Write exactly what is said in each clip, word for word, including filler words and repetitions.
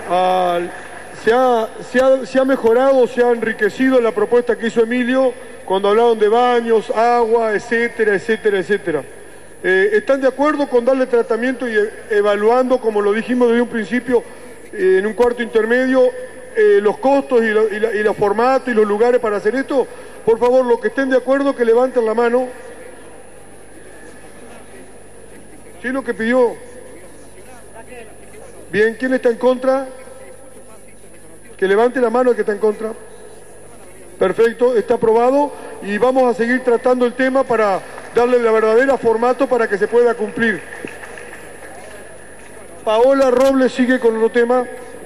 a, se, ha, se, ha, se ha mejorado, se ha enriquecido la propuesta que hizo Emilio cuando hablaron de baños, agua, etcétera, etcétera, etcétera. Eh, ¿Están de acuerdo con darle tratamiento y e evaluando, como lo dijimos desde un principio, eh, en un cuarto intermedio, eh, los costos y, lo, y, la, y los formatos y los lugares para hacer esto? Por favor, los que estén de acuerdo, que levanten la mano. ¿Sí es lo que pidió? Bien, ¿quién está en contra? Que levante la mano el que está en contra. Perfecto, está aprobado y vamos a seguir tratando el tema para darle la verdadera formato para que se pueda cumplir. Paola Robles sigue con otro tema.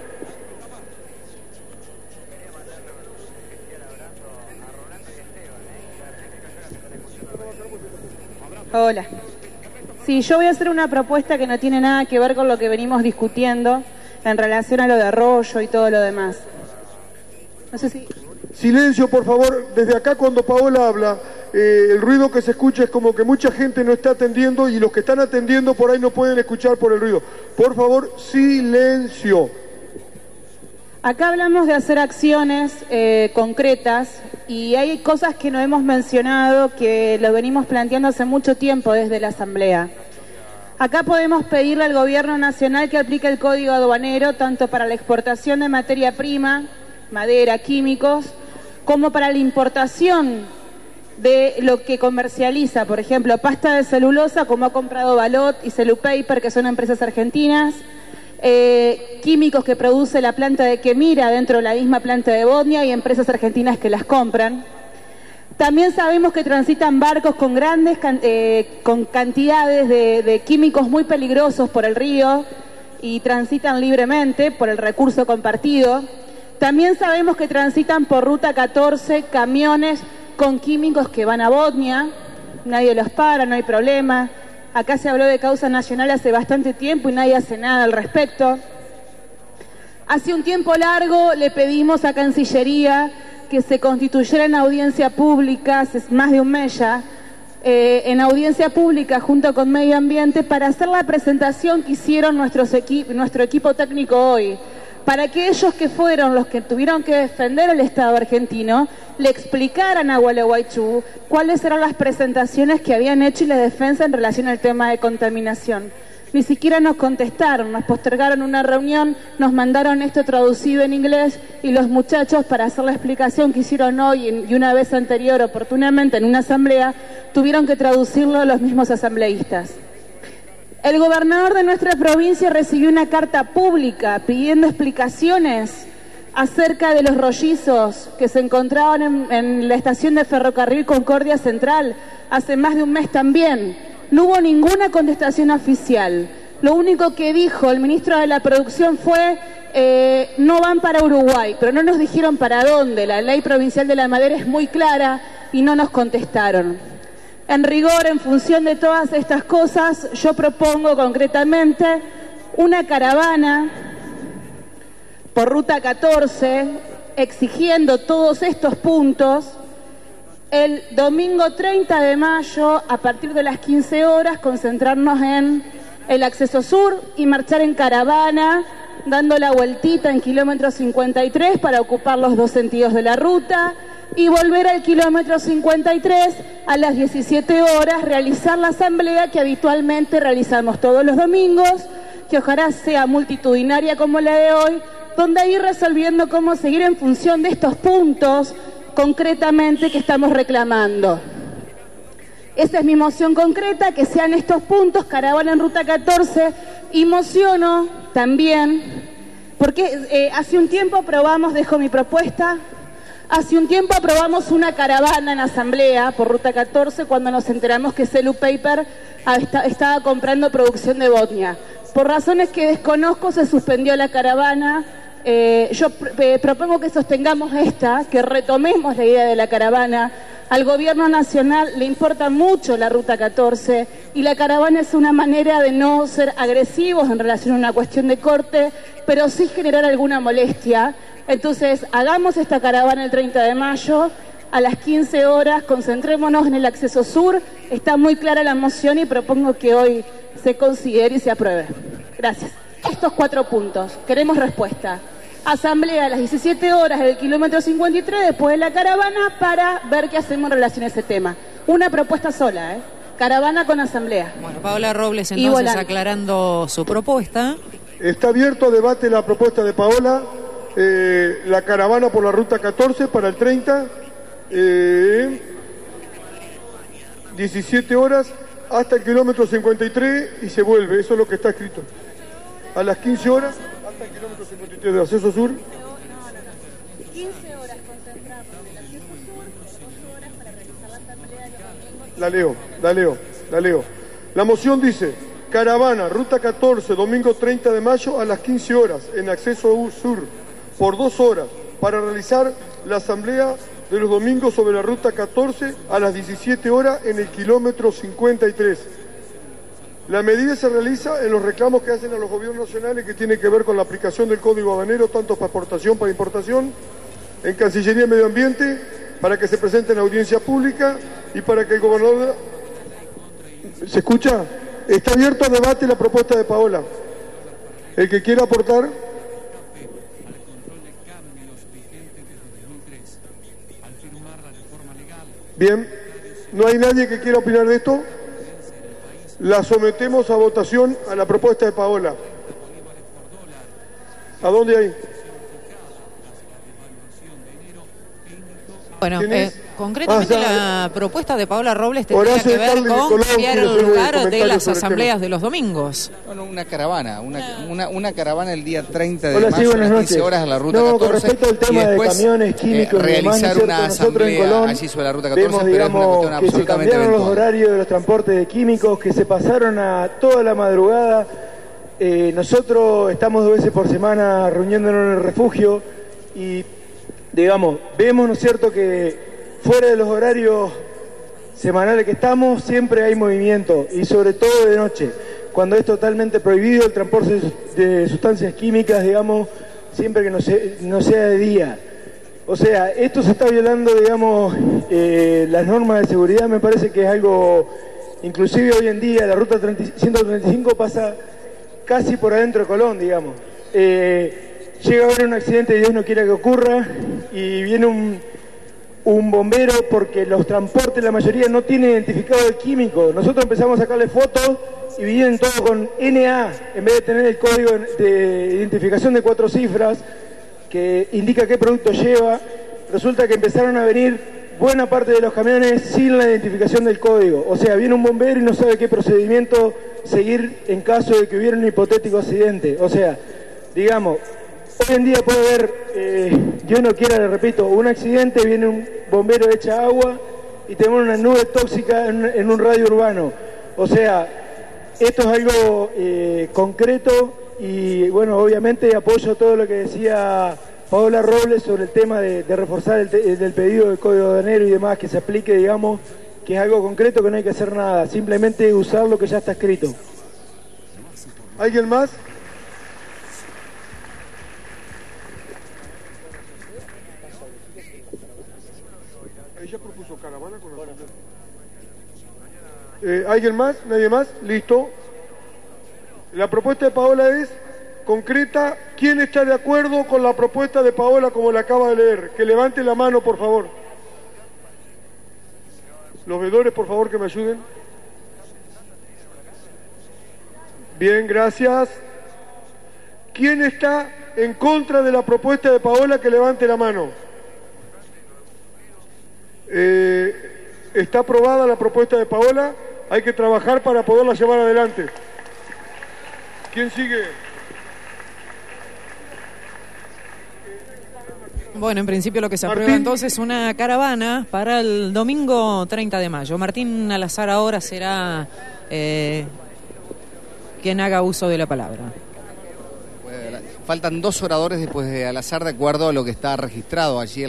Hola. Sí, yo voy a hacer una propuesta que no tiene nada que ver con lo que venimos discutiendo en relación a lo de Arroyo y todo lo demás. No sé si... Silencio, por favor. Desde acá, cuando Paola habla, eh, el ruido que se escucha es como que mucha gente no está atendiendo y los que están atendiendo por ahí no pueden escuchar por el ruido. Por favor, silencio. Acá hablamos de hacer acciones eh, concretas y hay cosas que no hemos mencionado que lo venimos planteando hace mucho tiempo desde la Asamblea. Acá podemos pedirle al Gobierno Nacional que aplique el Código Aduanero tanto para la exportación de materia prima, madera, químicos, como para la importación de lo que comercializa, por ejemplo, pasta de celulosa, como ha comprado Balot y Celupaper, que son empresas argentinas, eh, químicos que produce la planta de Quemira dentro de la misma planta de Bodnia y empresas argentinas que las compran. También sabemos que transitan barcos con grandes eh, con cantidades de, de químicos muy peligrosos por el río y transitan libremente por el recurso compartido. También sabemos que transitan por Ruta catorce camiones con químicos que van a Bodnia, nadie los para, no hay problema. Acá se habló de causa nacional hace bastante tiempo y nadie hace nada al respecto. Hace un tiempo largo le pedimos a Cancillería que se constituyera en audiencia pública, hace más de un mes ya, eh, en audiencia pública junto con Medio Ambiente para hacer la presentación que hicieron nuestros equi- nuestro equipo técnico hoy, para que ellos que fueron los que tuvieron que defender el Estado argentino le explicaran a Gualeguaychú cuáles eran las presentaciones que habían hecho y la defensa en relación al tema de contaminación. Ni siquiera nos contestaron, nos postergaron una reunión, nos mandaron esto traducido en inglés y los muchachos, para hacer la explicación que hicieron hoy y una vez anterior oportunamente en una asamblea, tuvieron que traducirlo a los mismos asambleístas. El gobernador de nuestra provincia recibió una carta pública pidiendo explicaciones acerca de los rollizos que se encontraban en, en la estación de ferrocarril Concordia Central hace más de un mes también. No hubo ninguna contestación oficial. Lo único que dijo el ministro de la Producción fue eh, no van para Uruguay, pero no nos dijeron para dónde. La ley provincial de la madera es muy clara y no nos contestaron. En rigor, en función de todas estas cosas, yo propongo concretamente una caravana por Ruta catorce, exigiendo todos estos puntos, el domingo treinta de mayo, a partir de las quince horas, concentrarnos en el acceso sur y marchar en caravana, dando la vueltita en kilómetro cincuenta y tres para ocupar los dos sentidos de la ruta, y volver al kilómetro cincuenta y tres a las diecisiete horas, realizar la asamblea que habitualmente realizamos todos los domingos, que ojalá sea multitudinaria como la de hoy, donde ir resolviendo cómo seguir en función de estos puntos concretamente que estamos reclamando. Esa es mi moción concreta, que sean estos puntos, caravana en Ruta catorce, y mociono también, porque eh, hace un tiempo aprobamos, dejo mi propuesta, hace un tiempo aprobamos una caravana en asamblea por Ruta catorce cuando nos enteramos que Celupaper estaba comprando producción de Bodnia. Por razones que desconozco se suspendió la caravana. Eh, yo eh, propongo que sostengamos esta, que retomemos la idea de la caravana. Al gobierno nacional le importa mucho la Ruta catorce y la caravana es una manera de no ser agresivos en relación a una cuestión de corte, pero sí generar alguna molestia. Entonces, hagamos esta caravana el treinta de mayo a las quince horas, concentrémonos en el acceso sur. Está muy clara la moción y propongo que hoy se considere y se apruebe. Gracias. estos cuatro puntos. Queremos respuesta. Asamblea a las diecisiete horas del kilómetro cincuenta y tres, después de la caravana, para ver qué hacemos en relación a ese tema. Una propuesta sola, ¿eh? Caravana con asamblea. Bueno, Paola Robles entonces aclarando su propuesta. Está abierto a debate la propuesta de Paola, eh, la caravana por la ruta catorce para el treinta, eh, diecisiete horas hasta el kilómetro cincuenta y tres y se vuelve, eso es lo que está escrito. A las quince horas hasta el kilómetro cincuenta y tres de acceso sur. No, no, no. quince horas concentradas en el acceso sur, ocho horas para realizar la asamblea de los domingos. La leo, la leo, la leo. La moción dice: caravana, ruta catorce, domingo treinta de mayo a las quince horas en acceso sur, por dos horas, para realizar la asamblea de los domingos sobre la ruta catorce a las diecisiete horas en el kilómetro cincuenta y tres. La medida se realiza en los reclamos que hacen a los gobiernos nacionales que tienen que ver con la aplicación del Código Aduanero, tanto para exportación, para importación, en Cancillería y Medio Ambiente, para que se presente en audiencia pública y para que el gobernador... ¿Se escucha? Está abierto a debate la propuesta de Paola. El que quiera aportar. Bien, ¿no hay nadie que quiera opinar de esto? La sometemos a votación a la propuesta de Paola. ¿A dónde hay? Bueno, eh, concretamente ah, la propuesta de Paola Robles tendría Horacio que ver Carles de con Colón cambiar quiere el hacer un lugar de comentario las sobre el asambleas tema. de los domingos. Bueno, una caravana, una, una, una caravana el día treinta de Hola, sí, mayo a buenas las quince noches. horas a la ruta No, con catorce. respecto al tema y después, de camiones químicos eh, y demás, ¿no es realizar cierto? una Nosotros en asamblea Colón allí sobre la ruta catorce, vemos, pero es una digamos, cuestión que se absolutamente cambiaron los eventual. horarios de los transportes de químicos, que se pasaron a toda la madrugada. Eh, nosotros estamos dos veces por semana reuniéndonos en el refugio y, digamos, vemos, ¿no es cierto?, que fuera de los horarios semanales que estamos, siempre hay movimiento, y sobre todo de noche, cuando es totalmente prohibido el transporte de sustancias químicas, digamos, siempre que no, se, no sea de día. O sea, esto se está violando, digamos, eh, las normas de seguridad. Me parece que es algo, inclusive hoy en día, la ruta ciento treinta y cinco pasa casi por adentro de Colón, digamos. Eh, llega a haber un accidente, Dios no quiera que ocurra, y viene un... un bombero, porque los transportes, la mayoría no tienen identificado el químico. Nosotros empezamos a sacarle fotos y vienen todo con N A, en vez de tener el código de identificación de cuatro cifras que indica qué producto lleva. Resulta que empezaron a venir buena parte de los camiones sin la identificación del código. O sea, viene un bombero y no sabe qué procedimiento seguir en caso de que hubiera un hipotético accidente. O sea, digamos, hoy en día puede haber, eh, Dios no quiera, le repito, un accidente, viene un bombero, echa agua y tenemos una nube tóxica en, en un radio urbano. O sea, esto es algo eh, concreto y, bueno, obviamente apoyo todo lo que decía Paola Robles sobre el tema de, de reforzar el te, del pedido del Código Aduanero y demás, que se aplique, digamos, que es algo concreto, que no hay que hacer nada, simplemente usar lo que ya está escrito. ¿Alguien más? Ella propuso caravana con la eh, ¿Alguien más? ¿Nadie más? Listo. La propuesta de Paola es concreta. ¿Quién está de acuerdo con la propuesta de Paola como la acaba de leer? Que levante la mano, por favor. Los veedores, por favor, que me ayuden. Bien, gracias. ¿Quién está en contra de la propuesta de Paola? Que levante la mano. Eh, está aprobada la propuesta de Paola. Hay que trabajar para poderla llevar adelante. ¿Quién sigue? Bueno, en principio lo que se aprueba Martín. entonces es una caravana para el domingo treinta de mayo. Martín Alazar ahora será eh, quien haga uso de la palabra. Faltan dos oradores después de Alazar, de acuerdo a lo que está registrado allí.